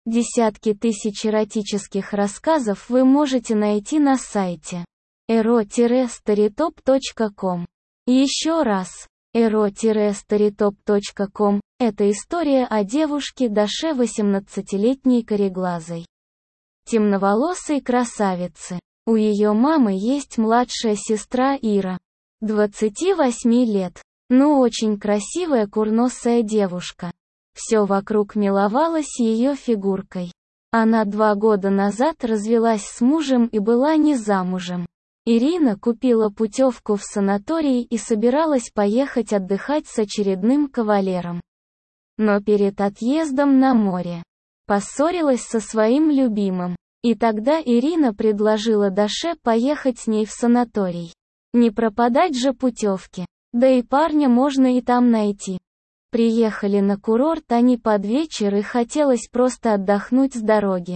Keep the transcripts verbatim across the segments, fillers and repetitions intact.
Десятки тысяч эротических рассказов вы можете найти на сайте эро старитоп точка ком. Еще раз, эро старитоп точка ком – это история о девушке Даше, восемнадцатилетней кореглазой, темноволосой красавице. У ее мамы есть младшая сестра Ира, двадцати восьми лет, но очень красивая курносая девушка. Все вокруг миловалось ее фигуркой. Она два года назад развелась с мужем и была не замужем. Ирина купила путевку в санаторий и собиралась поехать отдыхать с очередным кавалером. Но перед отъездом на море поссорилась со своим любимым. И тогда Ирина предложила Даше поехать с ней в санаторий. Не пропадать же путевки. Да и парня можно и там найти. Приехали на курорт они под вечер и хотелось просто отдохнуть с дороги.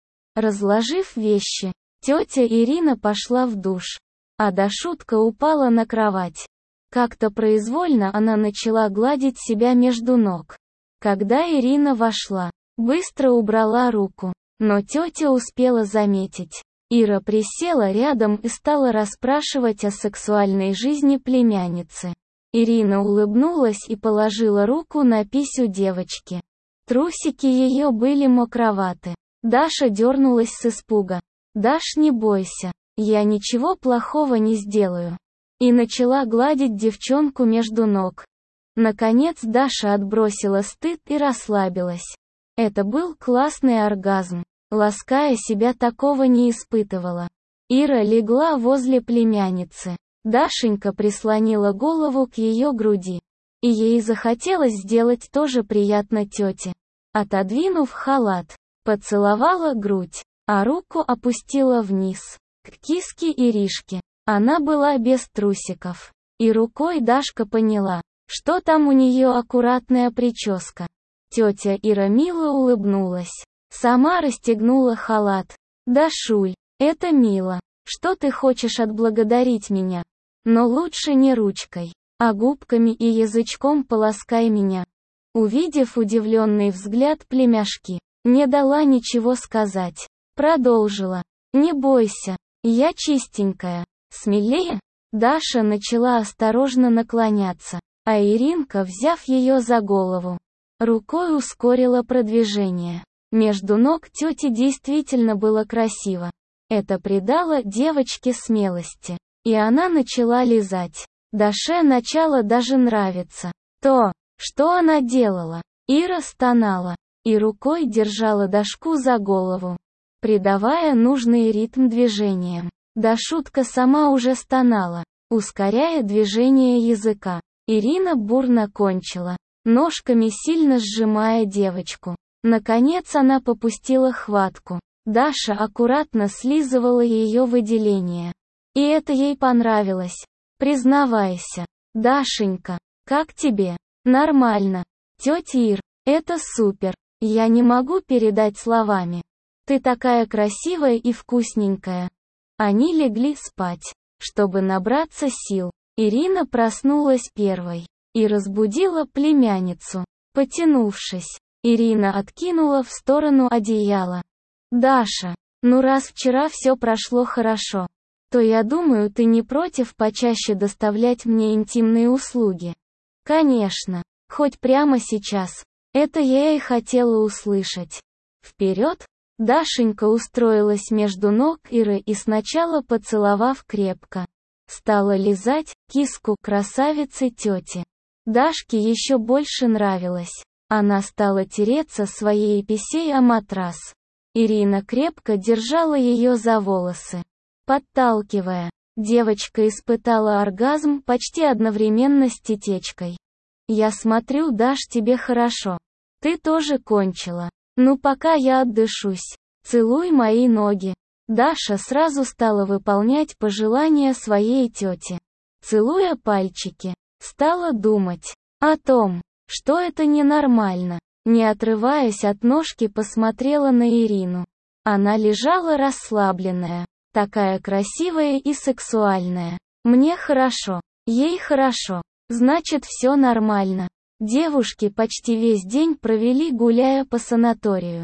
Разложив вещи, тетя Ирина пошла в душ, а Дашутка упала на кровать. Как-то произвольно она начала гладить себя между ног. Когда Ирина вошла, быстро убрала руку, но тетя успела заметить. Ира присела рядом и стала расспрашивать о сексуальной жизни племянницы. Ирина улыбнулась и положила руку на писю девочки. Трусики ее были мокроваты. Даша дернулась с испуга. «Даш, не бойся, я ничего плохого не сделаю». И начала гладить девчонку между ног. Наконец Даша отбросила стыд и расслабилась. Это был классный оргазм. Лаская себя, такого не испытывала. Ира легла возле племянницы. Дашенька прислонила голову к ее груди. И ей захотелось сделать тоже приятно тете. Отодвинув халат, поцеловала грудь, а руку опустила вниз, к киске Иришки. Она была без трусиков. И рукой Дашка поняла, что там у нее аккуратная прическа. Тетя Ира мило улыбнулась. Сама расстегнула халат. «Дашуль, это мило. Что ты хочешь отблагодарить меня? Но лучше не ручкой, а губками и язычком полоскай меня». Увидев удивленный взгляд племяшки, не дала ничего сказать. Продолжила. «Не бойся, я чистенькая». Смелее? Даша начала осторожно наклоняться, а Иринка, взяв ее за голову, рукой ускорила продвижение. Между ног тети действительно было красиво. Это придало девочке смелости. И она начала лизать. Даше начало даже нравиться то, что она делала. Ира стонала и рукой держала Дашку за голову, придавая нужный ритм движениям. Дашутка сама уже стонала, ускоряя движение языка. Ирина бурно кончила, ножками сильно сжимая девочку. Наконец она попустила хватку. Даша аккуратно слизывала ее выделения. И это ей понравилось. Признавайся. Дашенька, как тебе? Нормально. Тетя Ир, это супер. Я не могу передать словами. Ты такая красивая и вкусненькая. Они легли спать, чтобы набраться сил. Ирина проснулась первой и разбудила племянницу. Потянувшись, Ирина откинула в сторону одеяло. «Даша, ну раз вчера все прошло хорошо, то я думаю, ты не против почаще доставлять мне интимные услуги?» «Конечно, хоть прямо сейчас. Это я и хотела услышать». «Вперед!» Дашенька устроилась между ног Иры и сначала, поцеловав крепко, стала лизать киску красавицы тети. Дашке еще больше нравилось. Она стала тереться своей писей о матрас. Ирина крепко держала ее за волосы, подталкивая. Девочка испытала оргазм почти одновременно с тетечкой. «Я смотрю, Даш, тебе хорошо. Ты тоже кончила. Ну пока я отдышусь. Целуй мои ноги». Даша сразу стала выполнять пожелания своей тети. Целуя пальчики, стала думать о том, что это ненормально. Не отрываясь от ножки, посмотрела на Ирину. Она лежала расслабленная, такая красивая и сексуальная. Мне хорошо, ей хорошо, значит все нормально. Девушки почти весь день провели, гуляя по санаторию.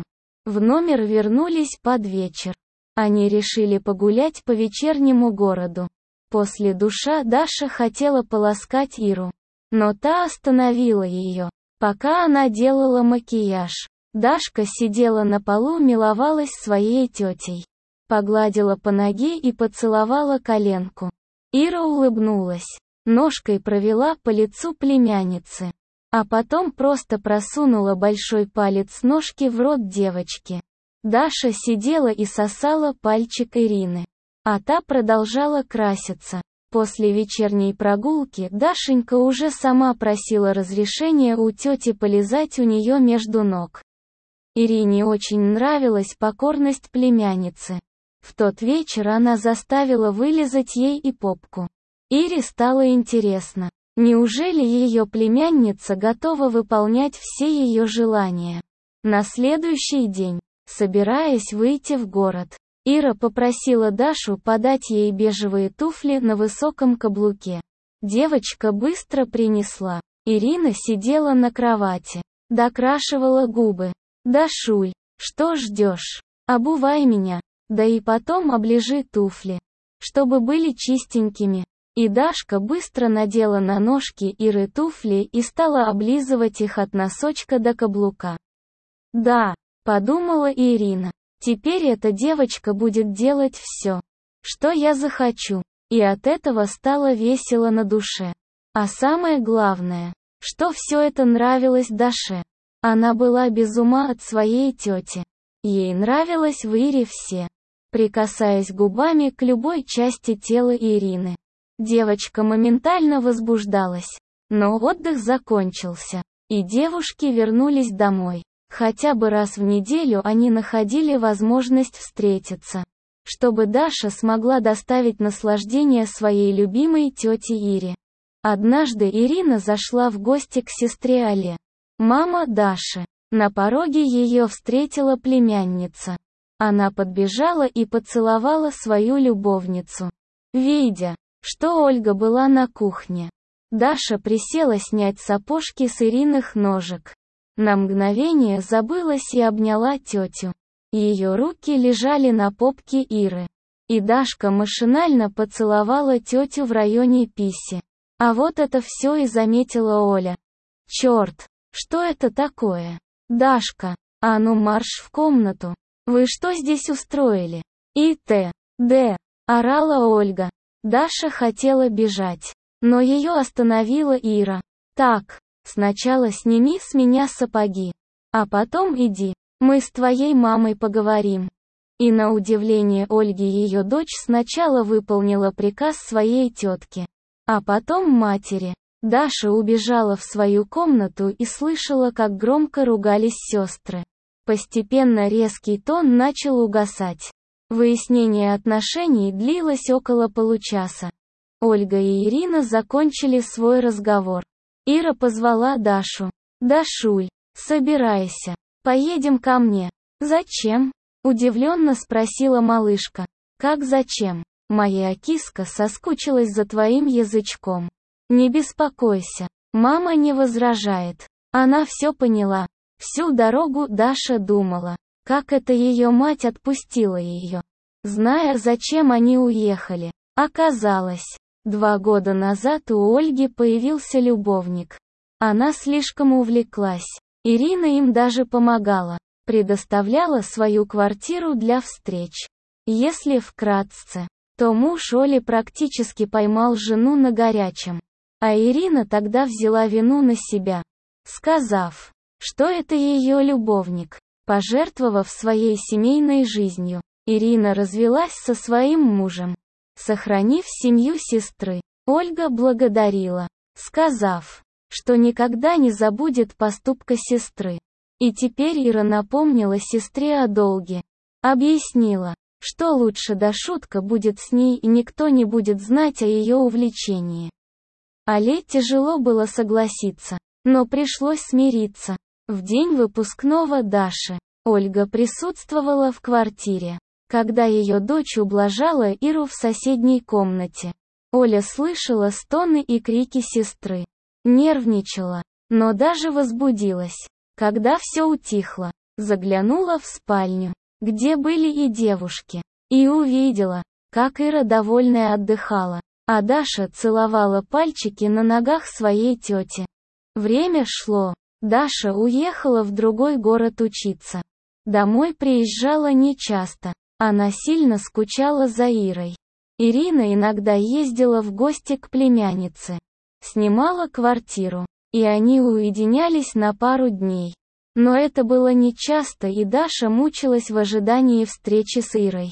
В номер вернулись под вечер. Они решили погулять по вечернему городу. После душа Даша хотела поласкать Иру. Но та остановила ее. Пока она делала макияж, Дашка сидела на полу, миловалась своей тетей. Погладила по ноге и поцеловала коленку. Ира улыбнулась. Ножкой провела по лицу племянницы. А потом просто просунула большой палец ножки в рот девочки. Даша сидела и сосала пальчик Ирины. А та продолжала краситься. После вечерней прогулки Дашенька уже сама просила разрешения у тети полизать у нее между ног. Ирине очень нравилась покорность племянницы. В тот вечер она заставила вылизать ей и попку. Ире стало интересно, неужели ее племянница готова выполнять все ее желания. На следующий день, собираясь выйти в город, Ира попросила Дашу подать ей бежевые туфли на высоком каблуке. Девочка быстро принесла. Ирина сидела на кровати, докрашивала губы. «Дашуль, что ждешь? Обувай меня, да и потом оближи туфли, чтобы были чистенькими». И Дашка быстро надела на ножки Иры туфли и стала облизывать их от носочка до каблука. «Да», — подумала Ирина, — «теперь эта девочка будет делать все, что я захочу». И от этого стало весело на душе. А самое главное, что все это нравилось Даше. Она была без ума от своей тети. Ей нравилось в Ире все, прикасаясь губами к любой части тела Ирины. Девочка моментально возбуждалась. Но отдых закончился, и девушки вернулись домой. Хотя бы раз в неделю они находили возможность встретиться, чтобы Даша смогла доставить наслаждение своей любимой тете Ире. Однажды Ирина зашла в гости к сестре Але, мама Даши. На пороге ее встретила племянница. Она подбежала и поцеловала свою любовницу. Видя, что Ольга была на кухне, Даша присела снять сапожки с Ириных ножек. На мгновение забылась и обняла тетю. Ее руки лежали на попке Иры. И Дашка машинально поцеловала тетю в районе писи. А вот это все и заметила Оля. «Черт, что это такое? Дашка, а ну марш в комнату. Вы что здесь устроили?» «И т. д. орала Ольга. Даша хотела бежать, но ее остановила Ира. «Так, сначала сними с меня сапоги, а потом иди, мы с твоей мамой поговорим». И на удивление Ольги ее дочь сначала выполнила приказ своей тетки, а потом матери. Даша убежала в свою комнату и слышала, как громко ругались сестры. Постепенно резкий тон начал угасать. Выяснение отношений длилось около получаса. Ольга и Ирина закончили свой разговор. Ира позвала Дашу. «Дашуль, собирайся, поедем ко мне». «Зачем?» – удивленно спросила малышка. «Как зачем? Моя киска соскучилась за твоим язычком. Не беспокойся, мама не возражает». Она все поняла. Всю дорогу Даша думала, как это ее мать отпустила ее, зная, зачем они уехали. Оказалось, два года назад у Ольги появился любовник. Она слишком увлеклась. Ирина им даже помогала, предоставляла свою квартиру для встреч. Если вкратце, то муж Оли практически поймал жену на горячем. А Ирина тогда взяла вину на себя, сказав, что это ее любовник. Пожертвовав своей семейной жизнью, Ирина развелась со своим мужем, сохранив семью сестры. Ольга благодарила, сказав, что никогда не забудет поступка сестры. И теперь Ира напомнила сестре о долге. Объяснила, что лучше Дашутка будет с ней и никто не будет знать о ее увлечении. Але тяжело было согласиться, но пришлось смириться. В день выпускного Даши, Ольга присутствовала в квартире, когда ее дочь ублажала Иру в соседней комнате. Оля слышала стоны и крики сестры. Нервничала, но даже возбудилась, когда все утихло. Заглянула в спальню, где были и девушки, и увидела, как Ира довольная отдыхала, а Даша целовала пальчики на ногах своей тети. Время шло. Даша уехала в другой город учиться. Домой приезжала нечасто. Она сильно скучала за Ирой. Ирина иногда ездила в гости к племяннице. Снимала квартиру, и они уединялись на пару дней. Но это было нечасто, и Даша мучилась в ожидании встречи с Ирой.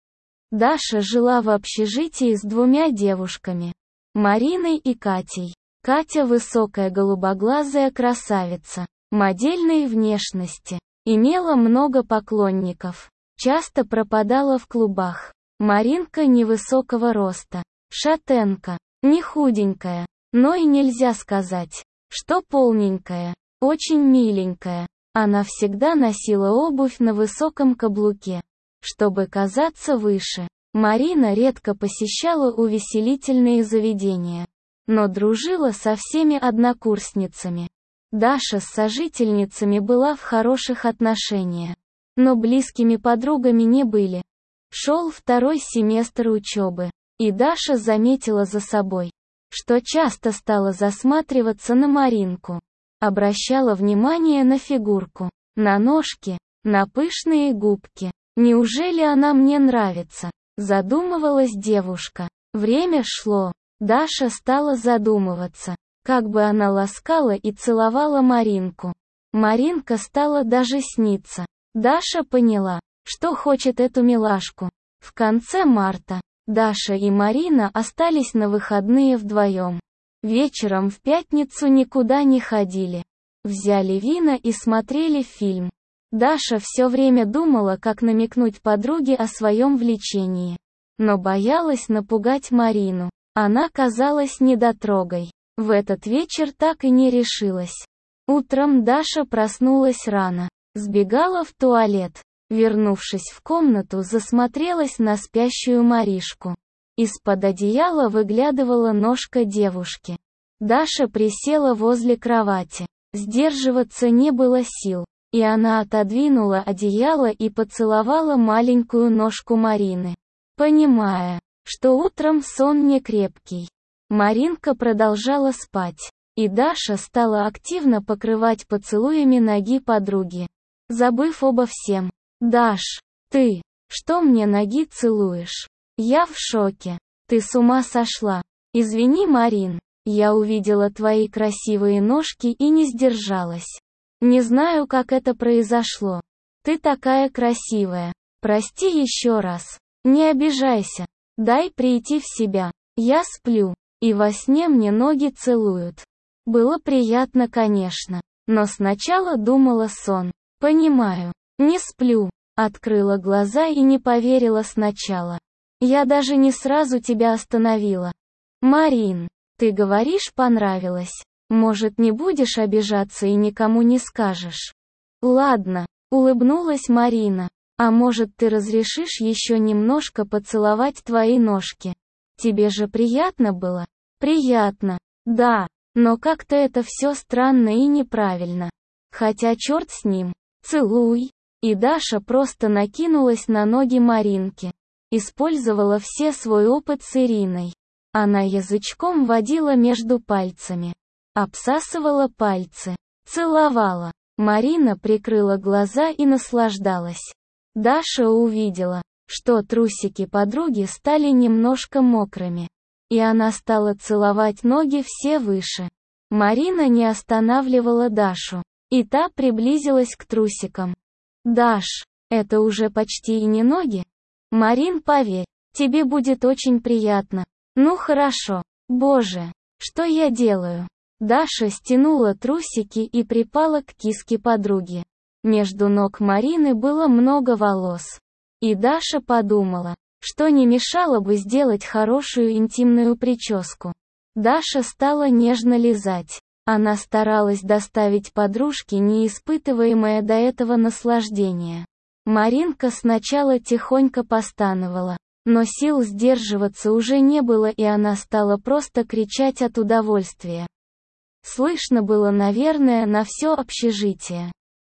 Даша жила в общежитии с двумя девушками, Мариной и Катей. Катя высокая голубоглазая красавица, модельной внешности, имела много поклонников, часто пропадала в клубах. Маринка невысокого роста, шатенка, не худенькая, но и нельзя сказать, что полненькая, очень миленькая. Она всегда носила обувь на высоком каблуке, чтобы казаться выше. Марина редко посещала увеселительные заведения, но дружила со всеми однокурсницами. Даша с сожительницами была в хороших отношениях, но близкими подругами не были. Шел второй семестр учебы, и Даша заметила за собой, что часто стала засматриваться на Маринку. Обращала внимание на фигурку, на ножки, на пышные губки. Неужели она мне нравится? Задумывалась девушка. Время шло. Даша стала задумываться, как бы она ласкала и целовала Маринку. Маринка стала даже сниться. Даша поняла, что хочет эту милашку. В конце марта Даша и Марина остались на выходные вдвоем. Вечером в пятницу никуда не ходили. Взяли вина и смотрели фильм. Даша все время думала, как намекнуть подруге о своем влечении, но боялась напугать Марину. Она казалась недотрогой. В этот вечер так и не решилась. Утром Даша проснулась рано, сбегала в туалет. Вернувшись в комнату, засмотрелась на спящую Маришку. Из-под одеяла выглядывала ножка девушки. Даша присела возле кровати. Сдерживаться не было сил, и она отодвинула одеяло и поцеловала маленькую ножку Марины, понимая, что утром сон не крепкий. Маринка продолжала спать, и Даша стала активно покрывать поцелуями ноги подруги, забыв обо всем. «Даш, ты, что мне ноги целуешь? Я в шоке. Ты с ума сошла. Извини, Марин, я увидела твои красивые ножки и не сдержалась. Не знаю, как это произошло. Ты такая красивая. Прости еще раз. Не обижайся. Дай прийти в себя. Я сплю, и во сне мне ноги целуют. Было приятно, конечно, но сначала думала сон. Понимаю. Не сплю. Открыла глаза и не поверила сначала. Я даже не сразу тебя остановила. Марин, ты говоришь, понравилось. Может, не будешь обижаться и никому не скажешь? Ладно, улыбнулась Марина. А может, ты разрешишь еще немножко поцеловать твои ножки? Тебе же приятно было? Приятно. Да, но как-то это все странно и неправильно. Хотя черт с ним. Целуй. И Даша просто накинулась на ноги Маринки. Использовала все свой опыт с Ириной. Она язычком водила между пальцами. Обсасывала пальцы. Целовала. Марина прикрыла глаза и наслаждалась. Даша увидела, что трусики подруги стали немножко мокрыми. И она стала целовать ноги все выше. Марина не останавливала Дашу. И та приблизилась к трусикам. «Даш, это уже почти и не ноги? Марин, поверь, тебе будет очень приятно. Ну хорошо. Боже, что я делаю?» Даша стянула трусики и припала к киске подруги. Между ног Марины было много волос. И Даша подумала, что не мешало бы сделать хорошую интимную прическу. Даша стала нежно лизать. Она старалась доставить подружке неиспытываемое до этого наслаждение. Маринка сначала тихонько постановала, но сил сдерживаться уже не было, и она стала просто кричать от удовольствия. Слышно было, наверное, на все общежитие.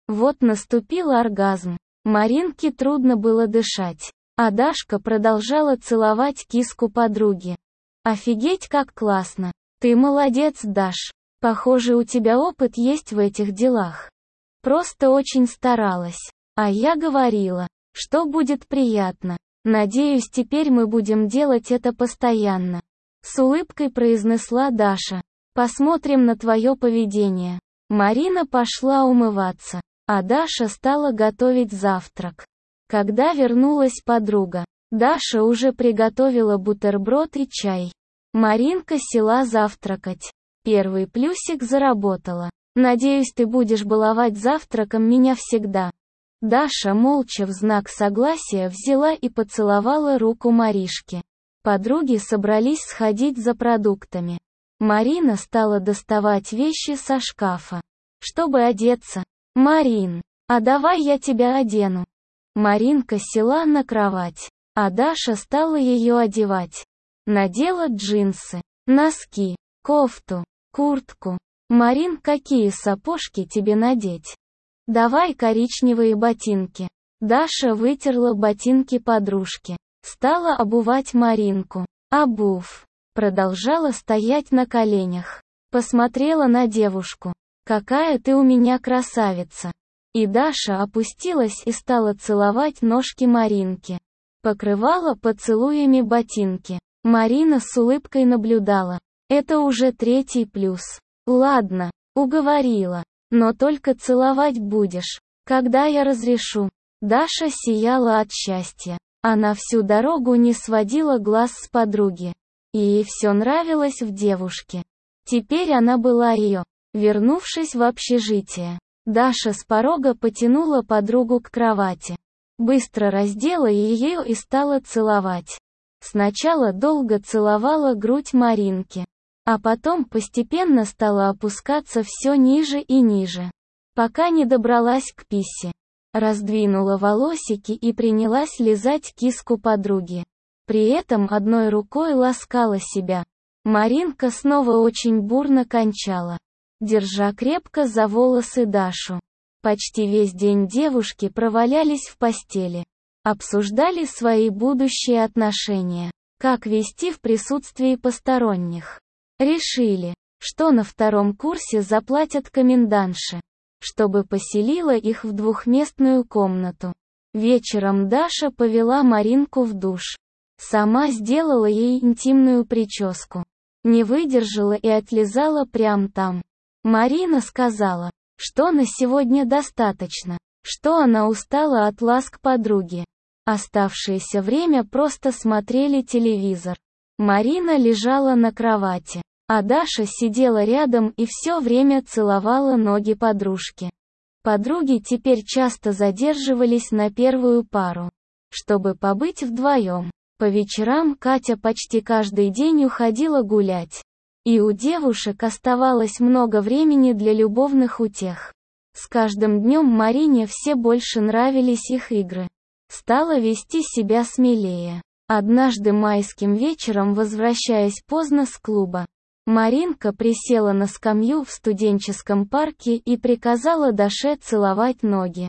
Вот наступил оргазм. Маринке трудно было дышать. А Дашка продолжала целовать киску подруги. Офигеть, как классно. Ты молодец, Даш. Похоже, у тебя опыт есть в этих делах. Просто очень старалась. А я говорила, что будет приятно. Надеюсь, теперь мы будем делать это постоянно. С улыбкой произнесла Даша. Посмотрим на твое поведение. Марина пошла умываться, а Даша стала готовить завтрак. Когда вернулась подруга, Даша уже приготовила бутерброд и чай. Маринка села завтракать. Первый плюсик заработала. Надеюсь, ты будешь баловать завтраком меня всегда. Даша молча в знак согласия взяла и поцеловала руку Маришки. Подруги собрались сходить за продуктами. Марина стала доставать вещи со шкафа, чтобы одеться. «Марин, а давай я тебя одену». Маринка села на кровать, а Даша стала ее одевать. Надела джинсы, носки, кофту, куртку. «Марин, какие сапожки тебе надеть?» «Давай коричневые ботинки». Даша вытерла ботинки подружки. Стала обувать Маринку. Обув. Продолжала стоять на коленях. Посмотрела на девушку. «Какая ты у меня красавица!» И Даша опустилась и стала целовать ножки Маринки. Покрывала поцелуями ботинки. Марина с улыбкой наблюдала. Это уже третий плюс. Ладно, уговорила. Но только целовать будешь, когда я разрешу. Даша сияла от счастья. Она всю дорогу не сводила глаз с подруги. И ей все нравилось в девушке. Теперь она была ее. Вернувшись в общежитие, Даша с порога потянула подругу к кровати. Быстро раздела ее и стала целовать. Сначала долго целовала грудь Маринки, а потом постепенно стала опускаться все ниже и ниже, пока не добралась к писе. Раздвинула волосики и принялась лизать киску подруги. При этом одной рукой ласкала себя. Маринка снова очень бурно кончала, держа крепко за волосы Дашу. Почти весь день девушки провалялись в постели. Обсуждали свои будущие отношения, как вести в присутствии посторонних. Решили, что на втором курсе заплатят комендантше, чтобы поселила их в двухместную комнату. Вечером Даша повела Маринку в душ. Сама сделала ей интимную прическу. Не выдержала и отлизала прямо там. Марина сказала, что на сегодня достаточно, что она устала от ласк подруги. Оставшееся время просто смотрели телевизор. Марина лежала на кровати, а Даша сидела рядом и все время целовала ноги подружки. Подруги теперь часто задерживались на первую пару, чтобы побыть вдвоем. По вечерам Катя почти каждый день уходила гулять. И у девушек оставалось много времени для любовных утех. С каждым днем Марине все больше нравились их игры. Стала вести себя смелее. Однажды майским вечером, возвращаясь поздно с клуба, Маринка присела на скамью в студенческом парке и приказала Даше целовать ноги.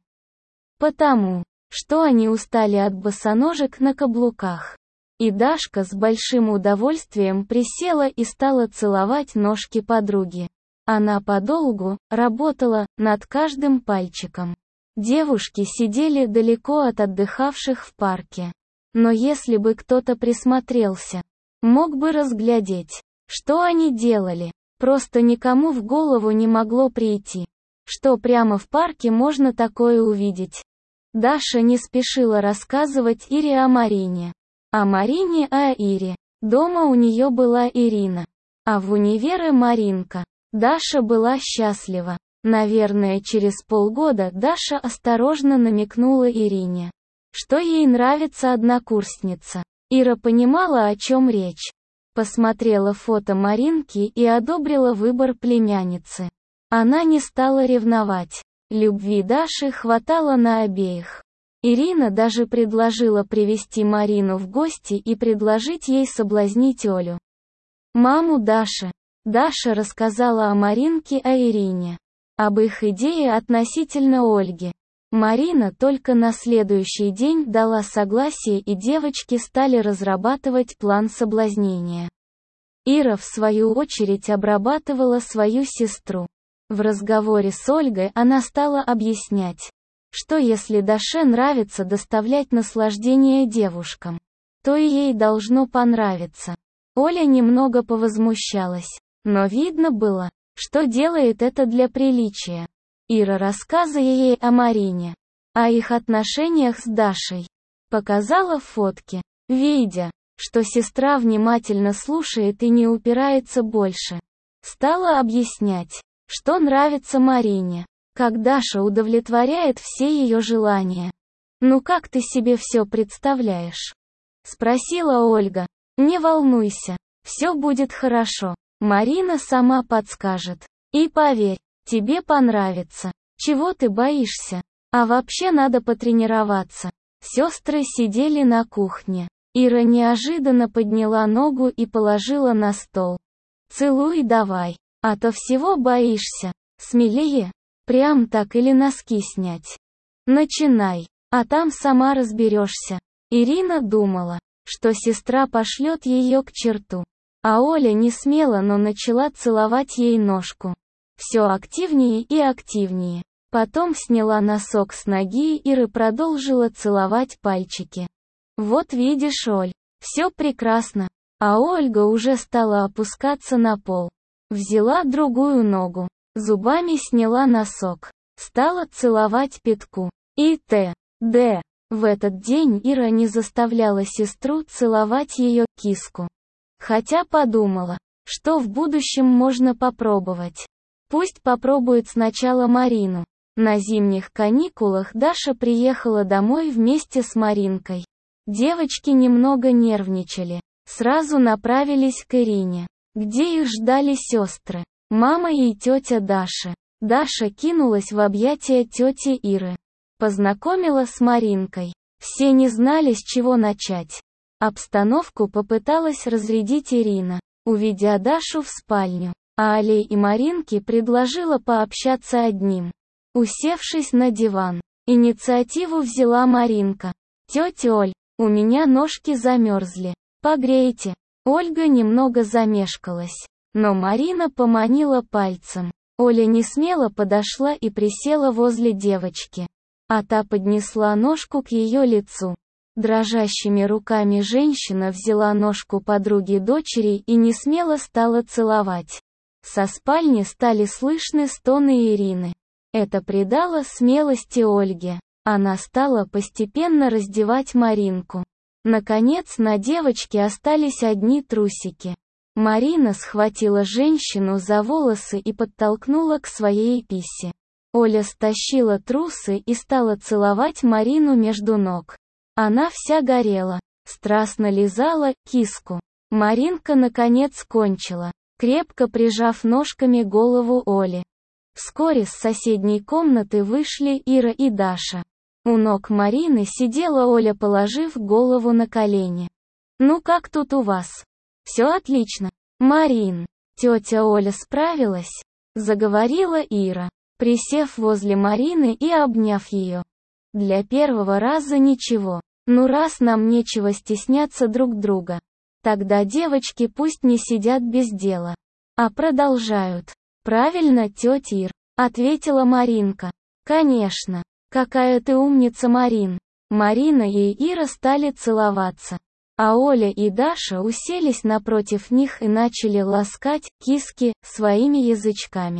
Потому что они устали от босоножек на каблуках. И Дашка с большим удовольствием присела и стала целовать ножки подруги. Она подолгу работала над каждым пальчиком. Девушки сидели далеко от отдыхавших в парке. Но если бы кто-то присмотрелся, мог бы разглядеть, что они делали. Просто никому в голову не могло прийти, что прямо в парке можно такое увидеть. Даша не спешила рассказывать Ире о Марине, а Марине о Ире. Дома у нее была Ирина, а в универе Маринка. Даша была счастлива. Наверное, через полгода Даша осторожно намекнула Ирине, что ей нравится однокурсница. Ира понимала, о чем речь. Посмотрела фото Маринки и одобрила выбор племянницы. Она не стала ревновать. Любви Даши хватало на обеих. Ирина даже предложила привести Марину в гости и предложить ей соблазнить Олю, маму Даши. Даша рассказала о Маринке о Ирине. об их идее относительно Ольги. Марина только на следующий день дала согласие, и девочки стали разрабатывать план соблазнения. Ира, в свою очередь, обрабатывала свою сестру. В разговоре с Ольгой она стала объяснять, что если Даше нравится доставлять наслаждение девушкам, то и ей должно понравиться. Оля немного повозмущалась, но видно было, что делает это для приличия. Ира, рассказывая ей о Марине, о их отношениях с Дашей, показала фотки, видя, что сестра внимательно слушает и не упирается больше. Стала объяснять, что нравится Марине, как Даша удовлетворяет все ее желания. «Ну как ты себе все представляешь?» — спросила Ольга. «Не волнуйся, все будет хорошо. Марина сама подскажет. И поверь, тебе понравится. Чего ты боишься? А вообще надо потренироваться». Сестры сидели на кухне. Ира неожиданно подняла ногу и положила на стол. «Целуй давай, а то всего боишься. Смелее. Прям так или носки снять. Начинай, а там сама разберешься». Ирина думала, что сестра пошлет ее к черту. А Оля не смела, но начала целовать ей ножку. Все активнее и активнее. Потом сняла носок с ноги и Иры продолжила целовать пальчики. «Вот видишь, Оль, все прекрасно». А Ольга уже стала опускаться на пол. Взяла другую ногу, зубами сняла носок, стала целовать пятку. И т.д. В этот день Ира не заставляла сестру целовать ее киску. Хотя подумала, что в будущем можно попробовать. Пусть попробует сначала Марину. На зимних каникулах Даша приехала домой вместе с Маринкой. Девочки немного нервничали. Сразу направились к Ирине, где их ждали сестры, мама и тетя Даши. Даша кинулась в объятия тети Иры. Познакомила с Маринкой. Все не знали, с чего начать. Обстановку попыталась разрядить Ирина, уведя Дашу в спальню, а Оле и Маринке предложила пообщаться одним. Усевшись на диван, инициативу взяла Маринка. «Тетя Оль, у меня ножки замерзли. Погрейте». Ольга немного замешкалась, но Марина поманила пальцем. Оля несмело подошла и присела возле девочки. А та поднесла ножку к ее лицу. Дрожащими руками женщина взяла ножку подруги дочери и несмело стала целовать. Со спальни стали слышны стоны Ирины. Это придало смелости Ольге. Она стала постепенно раздевать Маринку. Наконец на девочке остались одни трусики. Марина схватила женщину за волосы и подтолкнула к своей писе. Оля стащила трусы и стала целовать Марину между ног. Она вся горела, страстно лизала киску. Маринка наконец кончила, крепко прижав ножками голову Оли. Вскоре с соседней комнаты вышли Ира и Даша. У ног Марины сидела Оля, положив голову на колени. «Ну как тут у вас?» «Все отлично. Марин, тетя Оля справилась?» Заговорила Ира, присев возле Марины и обняв ее. «Для первого раза ничего. Ну раз нам нечего стесняться друг друга, тогда девочки пусть не сидят без дела, а продолжают». «Правильно, тетя Ир», — ответила Маринка. «Конечно. Какая ты умница, Марин». Марина и Ира стали целоваться, а Оля и Даша уселись напротив них и начали ласкать киски своими язычками.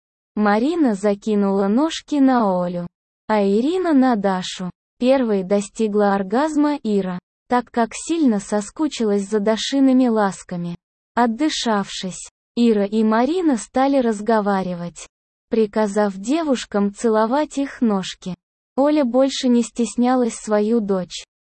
Марина закинула ножки на Олю, а Ирина на Дашу. Первой достигла оргазма Ира, так как сильно соскучилась за Дашиными ласками. Отдышавшись, Ира и Марина стали разговаривать, приказав девушкам целовать их ножки. Оля больше не стеснялась свою дочь.